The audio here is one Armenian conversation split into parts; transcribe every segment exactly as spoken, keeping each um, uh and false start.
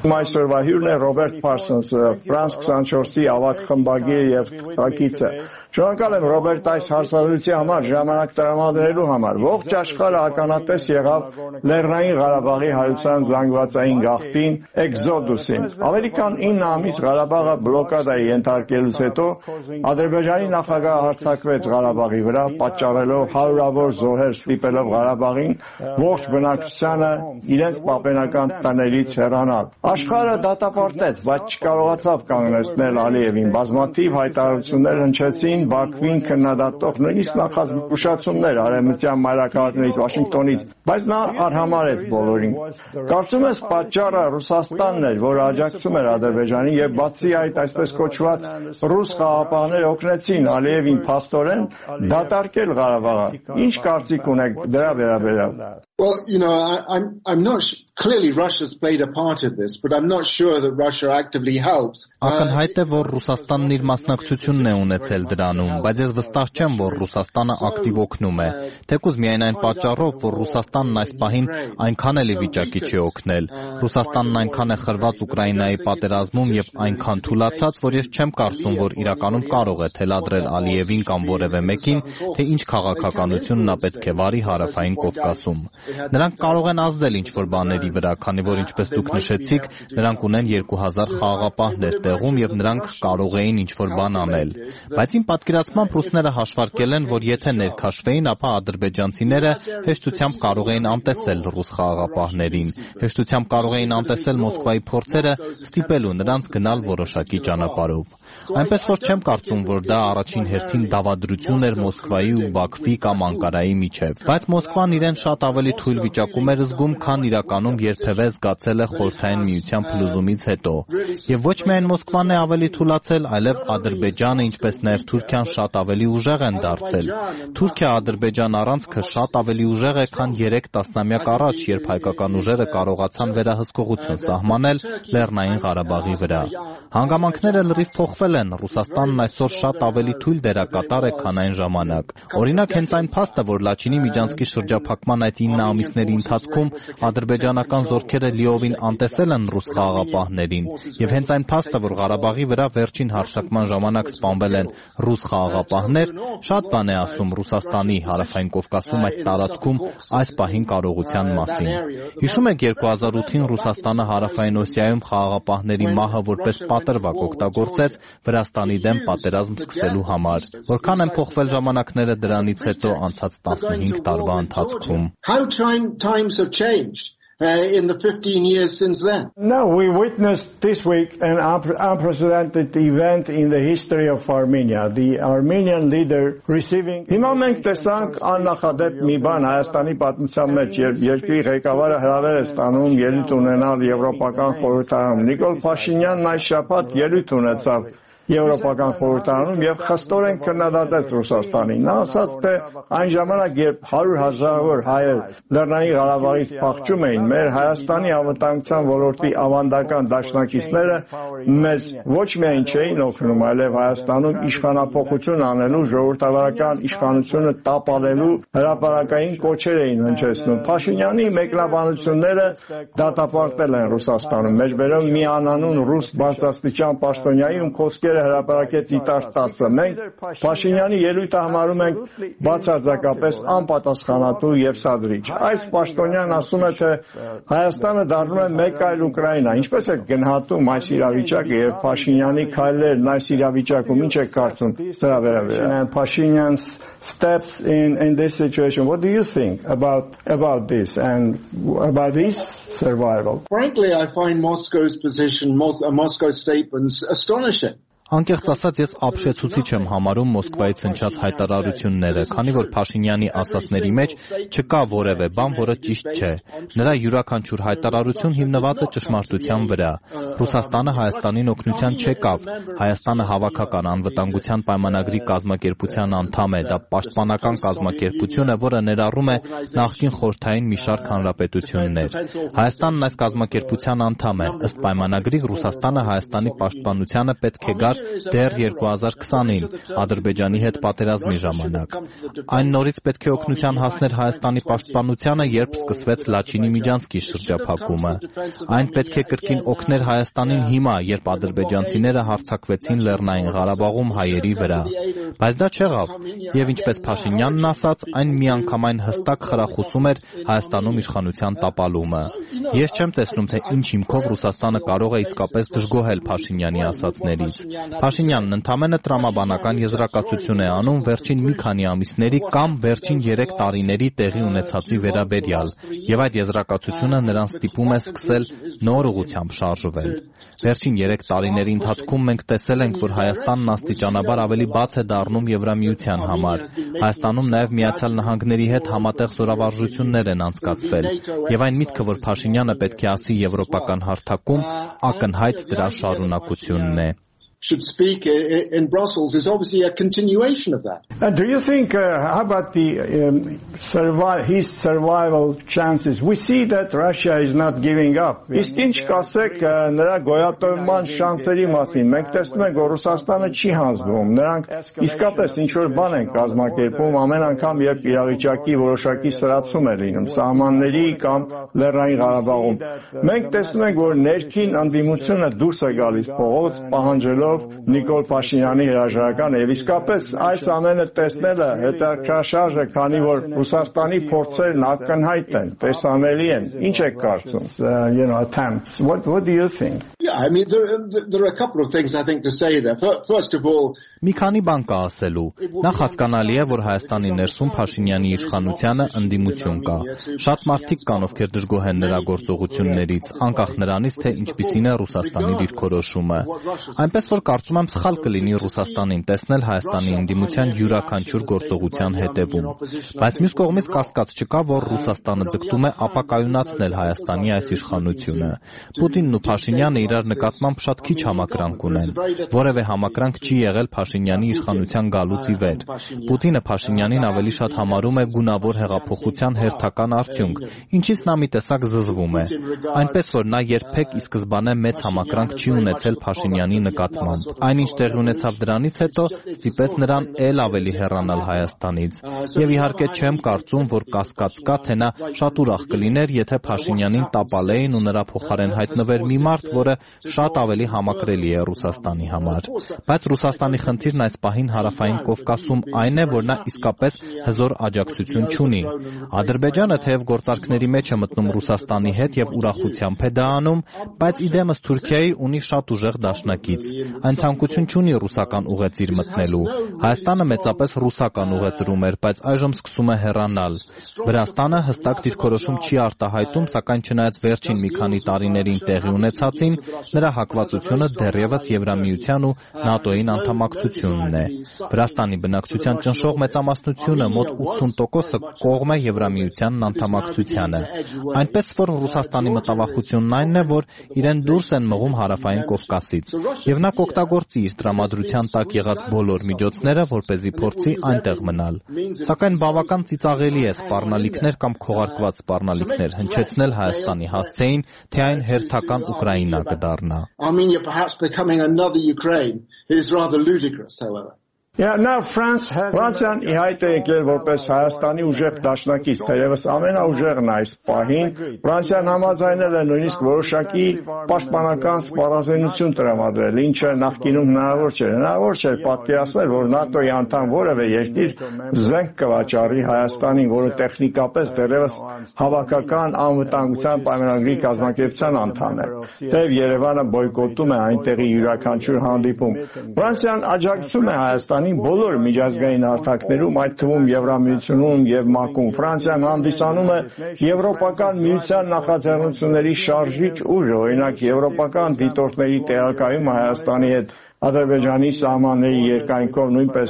Այսօրվա հյուրն է Ռոբերտ Փարսոնսը, Ֆրանս քսանչորսի ավագ խմբագիր եւ թղթակիցը։ Շնորհակալ եմ Ռոբերտ այս հարցազրույցի համար, ժամանակ տրամադրելու համար։ Ողջ աշխարհը ականատես եղավ Լեռնային Ղարաբաղի հայության զանգվածային գաղթին, էկզոդուսին։ Ավելի քան ինը ամիս Ղարաբաղը բլոկադայի ենթարկելուց հետո Ադրբեջանի նախագահը հարձակվեց Ղարաբաղի վրա, պատճառելով հարյուրավոր զոհեր, ստիպելով Ղարաբաղին ողջ բնակչությանը իրենց պապենական տներից հեռանալ։ Աշխարհը դատապարտեց, բայց չկարողացավ կանգնեցնել Ալիևին։ Բազմաթիվ հայտարարություններ հնչեցին Բաքվին քննադատող, նույնիսկ նախազգուշացումներ արևմտյան մայրաքաղաքներից, Վաշինգտոնից, բայց նա արհամարհեց բոլորին։ Կարծում ես պատճառը Ռուսաստանն էր, որը աջակցում էր Ադրբեջանին, եւ բացի այդ, այսպես կոչված ռուս խաղաղապահները օգնեցին Ալիևին փաստորեն դատարկել Ղարաբաղը։ Ինչ կարծիք ունեք դրա վերաբերյալ։ Well, you know, I, I'm I'm not sh- clearly Russia's played a part in this, but I'm not sure that Russia actively helps. Ակնհայտ է, որ Ռուսաստանն իր մասնակցությունն է ունեցել դրանում, բայց ես վստահ չեմ, որ Ռուսաստանը ակտիվ օգնում է։ Թեկուզ միայն այն պատճառով, որ Ռուսաստանն այս պահին այնքան էլ վիճակի չի օգնել։ Ռուսաստանն այնքան է խրված Ուկրաինայի պատերազմում եւ այնքան թուլացած, որ ես չեմ կարծում, որ իրականում կարող է թելադրել Ալիևին կամ որևէ մեկին, թե ինչ քաղաքականություն նա պետք է վարի Հարավային Կովկասում։ Նրանք կարող են ազդել ինչ-որ բաների վրա, քանի որ ինչպես դուք նշեցիք, նրանք ունեն երկու հազար խաղաղապահներ տեղում եւ նրանք կարող էին ինչ-որ բան անել։ Բայց իմ պատկերացմամբ ռուսները հաշվարկել են, որ եթե ներքաշվեին, ապա ադրբեջանցիները հեշտությամբ կարող էին անտեսել ռուս խաղաղապահներին, հեշտությամբ կարող էին անտեսել Մոսկվայի փորձերը ստիպելու նրանց գնալ որոշակի ճանապարհով։ Այնպես որ չեմ կարծում, որ դա առաջին հերթին դավադրություն էր Մոսկվայի ու Բաքվի կամ Անկարայի միջև, բայց Մոսկվան իրեն շատ ավելի թույլ վիճակում էր զգում, քան իրականում երբևէ զգացել է Խորհրդային Միության փլուզումից հետո։ Եվ ոչ միայն Մոսկվան է ավելի թուլացել, այլև Ադրբեջանը, ինչպես նաև Թուրքիան շատ ավելի ուժեղ են դարձել։ Թուրքիա-Ադրբեջան առանցքը շատ ավելի ուժեղ է, քան երեք տասնամյակ առաջ, երբ հայկական ուժերը կարողացան վերահսկողություն սահմանել Լեռնային Ղարաբաղի վրա։ Հանգամանքները լրիվ փոխվել են, Ռուսաստանն այսօր շատ ավելի թույլ դերակատար է, քան այն ժամանակ։ Օրինակ, հենց այն փաստը, որ Լաչինի միջանցքի շրջափակման այդ ինը ամիսների ընթացքում ադրբեջանական զորքերը լիովին անտեսել են ռուս խաղաղապահներին, եւ հենց այն փաստը, որ Ղարաբաղի վրա վերջին հարձակման ժամանակ սպանվել են ռուս խաղաղապահներ, շատ բան է ասում Ռուսաստանի Հարավային Կովկասում այդ տարածքում այս պահին կարողության մասին։ Հիշում եք երկու հազար ութին Ռուսաստանը Հարավային Օսիայում խաղաղապահների մահը որպես պատրվակ օգտագործեց Վրաստանի դեմ պատերազմ սկսելու համար։ Որքան են փոխվել ժամանակները դրանից հետո անցած տասնհինգ տարվա ընթացքում։ How time, times have changed uh, in the fifteen years since then. No, we witnessed this week an unprecedented event in the history of Armenia. The Armenian leader receiving Հիմա մենք տեսանք աննախադեպ մի բան Հայաստանի պատմության մեջ, երբ երկրի ղեկավարը հրավեր է ստանում ելույթ ունենալ Եվրոպական խորհրդարանում։ Նիկոլ Փաշինյանն այս շաբաթ ելույթ ունեցավ Եվրոպական խորհրդարանում եւ խստորեն քննադատեց Ռուսաստանին։ Նա ասաց, թե այն ժամանակ, երբ հարյուր հազարավոր հայեր Լեռնային Ղարաբաղից փախչում էին, մեր Հայաստանի անվտանգության ոլորտի ավանդական դաշնակիցները մեզ ոչ միայն չէին օգնում, այլև Հայաստանում իշխանափոխություն անելու, ժողովրդավարական իշխանությունը տապալելու հրապարակային կոչեր էին հնչեցնում։ Փաշինյանի մեկնաբանությունները դատապարտել են Ռուսաստանում, մեջբերում մի անանուն ռուս բարձրաստիճան պաշտոնյայի, ում խոսքերը հրապարակեց Իտար տասը։ Մենք Փաշինյանի ելույթը համարում ենք բացարձակապես անպատասխանատու եւ սադրիչ։ Այս պաշտոնյան ասում է, թե Հայաստանը դառնում է մեկ այլ Ուկրաինա։ Ինչպես է գնահատում այս իրավիճակը եւ Փաշինյանի քայլերն այս իրավիճակում, ինչ է կարծում դրա վերաբերյալ։ Փաշինյան's steps in in this situation. What do you think about about this and about his survival? Frankly, I find Moscow's position, Mos- uh, Moscow's statements astonishing. Անկեղծ ասած, ես ապշեցուցիչ եմ համարում Մոսկվայից հնչած հայտարարությունները, քանի որ Փաշինյանի ասածների մեջ չկա որևէ բան, որը ճիշտ չէ։ Նրա յուրաքանչյուր հայտարարություն հիմնված է ճշմարտության վրա։ Ռուսաստանը Հայաստանին օգնության չեկավ։ Հայաստանը հավաքական անվտանգության պայմանագրի կազմակերպության անդամ է, դա պաշտպանական կազմակերպություն է, որը ներառում է նախկին խորհրդային մի շարք հանրապետություններ։ Հայաստանն այս կազմակերպության անդամ է։ Ըստ պայմանագրի Ռուսաստանը Հայաստանի պաշտպանությանը պետք է գար համար դեռ երկու հազար քսանին Ադրբեջանի հետ պատերազմի ժամանակ։ Այն նորից պետք է օգնության հասներ Հայաստանի պաշտպանությանը, երբ սկսվեց Լաչինի Միջանցքի շրջափակումը։ Այն պետք է կրկին օգներ Հայաստանին հիմա, երբ ադրբեջանցիները հարձակվեցին Լեռնային Ղարաբաղում հայերի վրա։ Բայց դա չեղավ, եւ ինչպես Փաշինյանն ասաց, այն միանգամայն հստակ խրախուսում էր Հայաստանում իշխանության տապալումը։ Ես չեմ տեսնում, թե ինչ հիմքով Ռուսաստանը կարող է իսկապես դժգոհել Փաշինյանի ասածներից։ Փաշինյանն ընդամենը տրամաբանական եզրակացություն է անում վերջին մի քանի ամիսների կամ վերջին երեք տարիների տեղի ունեցածի վերաբերյալ, եւ այդ եզրակացությունը նրան ստիպում է սկսել նոր ուղղությամբ շարժվել։ Վերջին երեք տարիների ընթացքում մենք տեսել ենք, որ Հայաստանն աստիճանաբար ավելի բաց է դառնում Եվրամիության համար։ Հայաստանում նաև Միացյալ Նահանգների հետ համատեղ զորավարժություններ են անցկացվել, եւ այն միտքը, որ Փաշինյանը պետք է ասի եվրոպական հարթակում, ակնհայտ դրա շարունակությունն է։ should speak in Brussels is obviously a continuation of that. And do you think, uh, how about the um, survive, his survival chances? We see that Russia is not giving up. Իսկ ինչ կասեք նրա գոյատևման շանսերի մասին? Մենք տեսնում ենք, որ Ռուսաստանը չի հանձնվում. Նրանք իսկապես ինչ-որ բան են կազմակերպում ամեն անգամ, երբ իրավիճակի որոշակի սրացում է լինում, սահմանների կամ Լեռնային Ղարաբաղում։ Մենք տեսնում ենք, որ ներքին ընդդիմությունը դուրս է գալիս փողոց, պահանջելով Նիկոլ Փաշինյանի հրաժարականը, եւ իսկապես այս ամենը տեսնելը հետաքրքրաշարժ է, քանի որ Ռուսաստանի փորձերն ակնհայտ են, տեսանելի են։ Ինչ եք կարծում? You know, attempts. What what do you think? Yeah, I mean there there are a couple of things I think to say there. First of all, մի քանի բան կա ասելու։ Նախ հասկանալի է, որ Հայաստանի ներսում Փաշինյանի իշխանությանը ընդդիմություն կա։ Շատ մարդիկ կան, ովքեր դժգոհ են նրա գործողություններից, անկախ նրանից, թե ինչպիսին է Ռուսաստանի դիրքորոշումը։ Այնպես որ կարծում եմ սխալ կլինի Ռուսաստանին տեսնել Հայաստանի ընդդիմության յուրաքանչյուր գործողության հետևում։ Բայց մյուս կողմից կասկած չկա, որ Ռուսաստանը ձգտում է ապակայունացնել Հայաստանի այս իշխանությունը։ Պուտինն ու Փաշինյանը իրար նկատմամբ շատ քիչ համակրանք ունեն։ Որևէ համակրանք չի եղել Փաշինյանի իշխանության գալուց ի վեր։ Պուտինը Փաշինյանին ավելի շատ համարում է գունավոր հեղափոխության հերթական արդյունք, ինչից նա մի տեսակ զզվում է։ Այնպես որ նա երբեք ի սկզբանե մեծ համակրանք չի ունեցել Փաշինյանի նկատմամբ։ Այնինչ տեղի ունեցավ դրանից հետո, ստիպեց նրան ել ավելի հեռանալ Հայաստանից։ Եվ իհարկե չեմ կարծում, որ կասկած կա, թե նա շատ ուրախ կլիներ, եթե Փաշինյանին տապալեին ու նրա փոխարեն հայտնվեր մի մարդ, որը շատ ավելի համակրելի է Ռուսաստանի համար։ Բայց Ռուսաստանի խնդիրն այս պահին Հարավային Կովկասում այն է, որ նա իսկապես հզոր աջակցություն չունի։ Ադրբեջանը թեև գործարքների մեջ է մտնում Ռուսաստանի հետ եւ ուրախությամբ է դա անում, բայց իդեմս Թուրքիայի ունի շատ ուժեղ դաշնակից։ Այն ցանկություն չունի ռուսական ուղեծիր մտնելու։ Հայաստանը մեծապես ռուսական ուղեծրում էր, բայց այժմ սկսում է հեռանալ։ Վրաստանը հստակ դիրքորոշում չի արտահայտում, սակայն չնայած վերջին մի քանի տարիներին տեղի ունեցածին, նրա հակվածությունը դեռևս Եվրամիության ու ՆԱՏՕ-ին անդամակցությունն է։ Վրաստանի բնակչության ճնշող մեծամասնությունը մոտ ութսուն տոկոսը կողմ է Եվրամիությանն անդամակցությանը։ Այնպես որ Ռուսաստանի մտավախությունն այնն է, որ իրեն դուրս են մղում Հարավային Կովկասից, եւ նա կօգտագործի իր տրամադրության տակ եղած բոլոր միջոցները, որպեսզի փորձի այնտեղ մնալ։ Սակայն բավական ծիծաղելի է սպառնալիքներ կամ քողարկված սպառնալիքներ հնչեցնել Հայաստանի հասցեին, թե այն հերթական Ուկրաինա կդառնա։ Armenia perhaps becoming another Ukraine is rather ludicrous, however. Yeah, now France has Ֆրանսիան ի հայտ է եկել որպես Հայաստանի ուժեղ դաշնակից, թերևս ամենաուժեղն այս պահին։ Ֆրանսիան համաձայնել է նույնիսկ որոշակի պաշտպանական սպառազինություն տրամադրել, ինչը նախկինում հնարավոր չէր։ Հնարավոր չէր պատկերացնել, որ ՆԱՏՕ-ի անդամ որևէ երկիր զենք կվաճառի Հայաստանին, որը տեխնիկապես դեռևս հավաքական անվտանգության պայմանագրի կազմակերպության անդամ է։ Թեև Երևանը բոյկոտում է այնտեղի յուրաքանչյուր հանդիպում։ Ֆրանսիան աջակցում է Հայաստան բոլոր միջազգային հարթակներում, այդ թվում Եվրամիությունում եւ ՄԱԿ-ում։ Ֆրանսիան հանդիսանում է Եվրոպական միության նախաձեռնությունների շարժիչ ուժ, օրինակ եվրոպական դիտորդների տեղակայումը Հայաստանի հետ Ադրբեջանի սահմանների երկայնքով նույնպես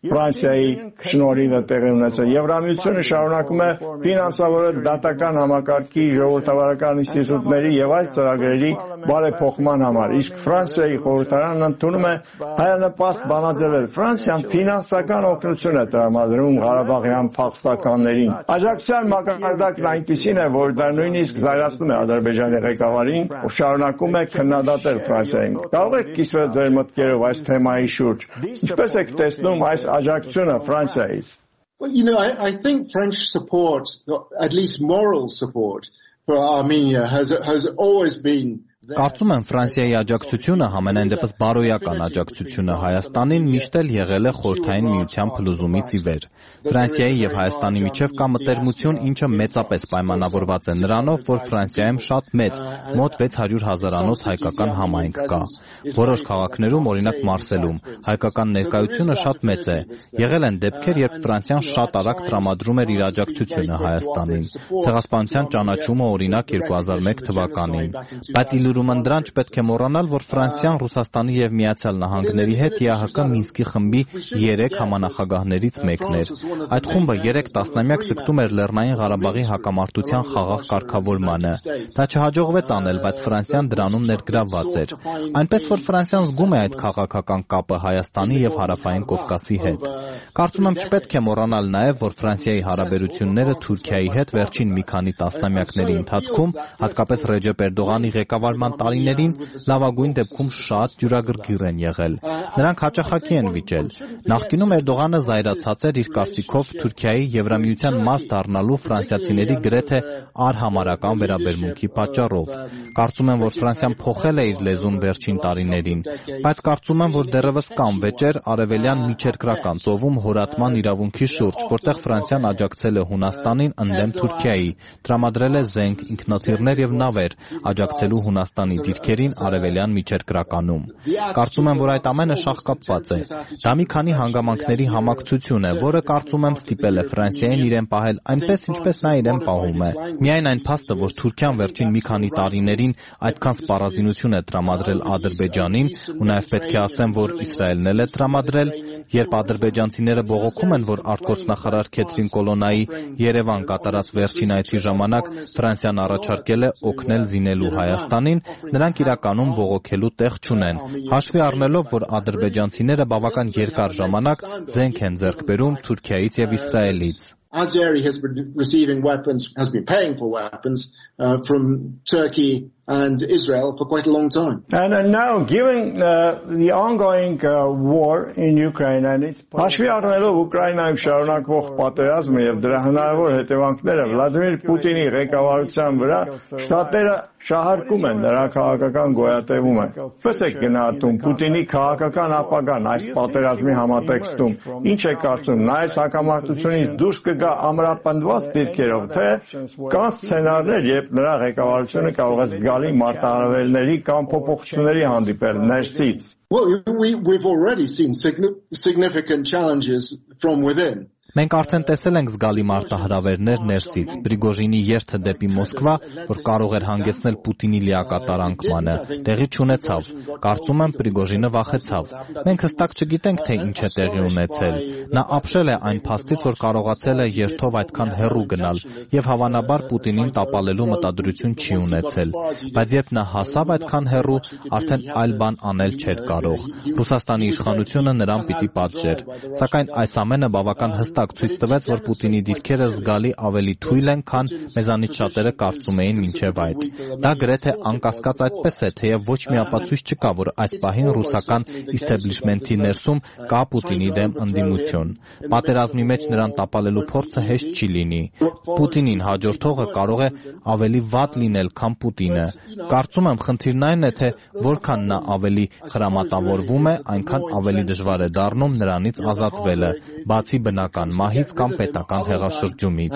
Ֆրանսիայի շնորհիվ է տեղի ունեցել։ Եվրամիությունը շարունակում է ֆինանսավորել դատական համակարգի, ժողովրդավարական ինստիտուտների եւ այլ ծրագրերի բարեփոխման համար, իսկ Ֆրանսիայի խորհրդարանն ընդունում է հայանպաստ բանաձևեր։ Ֆրանսիան ֆինանսական օգնություն է տրամադրում Ղարաբաղյան փախստականներին։ Աջակցության մակարդակն այնպիսին է, որ դա նույնիսկ զայրացնում է Ադրբեջանի ղեկավարին, ով շարունակում է քննադատել Ֆրանսիային։ Կարող եք կիսվել ձեր մտքերով այս թեմայի շուրջ։ Ինչպես եք տեսնում այս աջակցությունը Ֆրանսիայից? Well, you know, I, I think French support, at least moral support, for Armenia has has always been. Կարծում եմ Ֆրանսիայի աջակցությունը համենայն դեպս բարոյական աջակցությունը Հայաստանին միշտ էլ եղել է Խորհրդային Միության փլուզումից ի վեր։ Ֆրանսիայի եւ Հայաստանի միջև կա մտերմություն, ինչը մեծապես պայմանավորված է նրանով, որ Ֆրանսիայում շատ մեծ, մոտ վեց հարյուր հազարանոց հայկական համայնք կա։ Որոշ քաղաքներում, օրինակ Մարսելում, հայկական ներկայությունը շատ մեծ է։ Եղել են դեպքեր, երբ Ֆրանսիան շատ արագ տրամադրում էր իր աջակցությունը Հայաստանին։ Ցեղասպանության ճանաչումը օրինակ երկու հազար մեկ թվականին։ Բայց ուրումն դրան չպետք է մոռանալ, որ Ֆրանսիան Ռուսաստանի եւ Միացյալ Նահանգների հետ ԵԱՀԿ Մինսկի խմբի երեք համանախագահներից մեկն էր։ Այդ խումբը երեք տասնամյակ ձգտում էր Լեռնային Ղարաբաղի հակամարտության խաղաղ կարգավորմանը։ Դա չհաջողվեց անել, բայց Ֆրանսիան դրանում ներգրավված էր։ Այնպես որ Ֆրանսիան զգում է այդ քաղաքական կապը Հայաստանի եւ Հարավային Կովկասի հետ։ Կարծում եմ չպետք է մոռանալ նաեւ, որ Ֆրանսիայի հարաբերությունները Թուրքիայի հետ վերջին մի քանի տասնամյակների ընթացքում, հատկապես Ռեջեփ Էրդողանի ղեկավարման տարիներին լավագույն դեպքում շատ դյուրագրգիռ են եղել։ Նրանք հաճախակի են վիճել։ Նախկինում Էրդողանը զայրացած էր իր կարծիքով Թուրքիայի Եվրամիության մաս դառնալու ֆրանսիացիների գրեթե արհամարական վերաբերմունքի պատճառով։ Կարծում եմ, որ Ֆրանսիան փոխել է իր լեզուն վերջին տարիներին, բայց կարծում եմ, որ դեռևս կան վեճեր արևելյան միջերկրական ծովում հորատման իրավունքի շուրջ, որտեղ Ֆրանսիան աջակցել է Հունաստանին ընդդեմ Թուրքիայի, տրամադրել է զենք, ինքնաթիռներ եւ նավեր, աջակցելու Հունաստանի դիրքերին արևելյան միջերկրականում։ Կարծում եմ, որ այդ ամենը շաղկապված է։ Դա մի քանի հանգամանքների համակցություն է, որը կարծում եմ ստիպել է Ֆրանսիային իրեն պահել այնպես, ինչպես նա իրեն պահում է։ Միայն այն փաստը, որ Թուրքիան վերջին մի քանի տարիներին այդքան սպառազինություն է տրամադրել Ադրբեջանին, ու նաև պետք է ասեմ, որ Իսրայելն էլ է տրամադրել, երբ ադրբեջանցիները բողոքում են, որ արտգործնախարար Քեթրին Կոլոնայի Երևան կատարած վերջին այցի ժամանակ Ֆրանսիան առաջարկել է օգնել զինելու Հայաստանին, նրանք իրականում բողոքելու տեղ չունեն, հաշվի առնելով, որ ադրբեջանցիները բավական երկար ժամանակ զենք են ձեռք բերում Թուրքիայից եւ Իսրայելից։ Azeri has been receiving weapons, has been paying for weapons uh, from Turkey and Israel for quite a long time. And, and now, given uh, the ongoing uh, war in Ukraine and its հաշվի առնելով Ուկրաինայում շարունակվող պատերազմը եւ դրա հնարավոր հետևանքները Վլադիմիր Պուտինի ղեկավարության վրա, շտատերը շահարկում են նրա քաղաքական գոյատևումը։ Ո՞պես է գնահատում Պուտինի քաղաքական ապագան այս պատերազմի համատեքստում։ Ինչ է կարծում, նա այս հակամարտությունից դուրս կգա ամրապնդված դիրքերով, թե կան սցենարներ, երբ նրա ղեկավարությունը կարող է զգալի մարտահրավերների կամ փոփոխությունների հանդիպել ներսից։ Well, we, we've already seen significant challenges from within. Մենք արդեն տեսել ենք զգալի մարտահրավերներ ներսից, Պրիգոժինի երթը դեպի Մոսկվա, որ կարող էր հանգեցնել Պուտինի լիակատար անկմանը, տեղի չունեցավ։ Կարծում եմ Պրիգոժինը վախեցավ։ Մենք հստակ չգիտենք, թե ինչ է տեղի ունեցել։ Նա ապշել է այն փաստից, որ կարողացել է երթով այդքան հեռու գնալ եւ հավանաբար Պուտինին տապալելու մտադրություն չի ունեցել։ Բայց երբ նա հասավ այդքան հեռու, արդեն այլ բան անել չէր կարող։ Ռուսաստանի իշխանությունը նրան պիտի պատժեր։ Սակայն այս ամենը բավական հստակ ցույց տվեց, որ Պուտինի դիրքերը զգալի ավելի թույլ են, քան մեզանից շատերը կարծում էին մինչև այդ։ Դա գրեթե անկասկած այդպես է, թեև ոչ մի ապացույց չկա, որ այս պահին ռուսական իսթեբլիշմենթի ներսում կա Պուտինի դեմ ընդդիմություն։ Պատերազմի մեջ նրան տապալելու փորձը հեշտ չի լինի։ Պուտինին հաջորդողը կարող է ավելի վատ լինել, քան Պուտինը։ Կարծում եմ, խնդիրն այն է, թե որքան նա ավելի խրամատավորվում է, այնքան ավելի դժվար է դառնում նրանից ազատվելը, բացի բնական մահից կամ պետական հեղաշրջումից։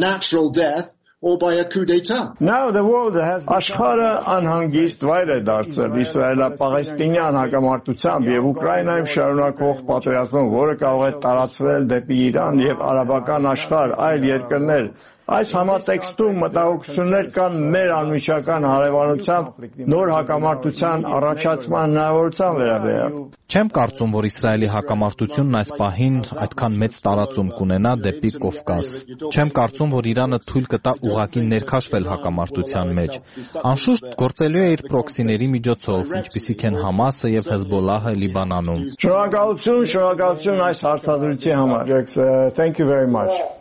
Աշխարհը անհանգիստ վայր է դարձել իսրայելա-պաղեստինյան հակամարտությամբ եւ Ուկրաինայում շարունակվող պատերազմում, որը կարող է տարածվել դեպի Իրան եւ արաբական աշխարհ, այլ երկրներ։ Այս համատեքստում մտահոգություններ կան մեր անմիջական հարևանությամբ նոր հակամարտության առաջացման հնարավորության վերաբերյալ։ Չեմ կարծում, որ Իսրայելի հակամարտությունն այս պահին այդքան մեծ տարածում կունենա դեպի Կովկաս։ Չեմ կարծում, որ Իրանը թույլ կտա ուղղակի ներքաշվել հակամարտության մեջ։ Անշուշտ գործելու է իր պրոքսիների միջոցով, ինչպիսիք են Համասը եւ Հեզբոլլահը Լիբանանում։ Շնորհակալություն, շնորհակալություն այս հարցադրության համար։ Thank you very much.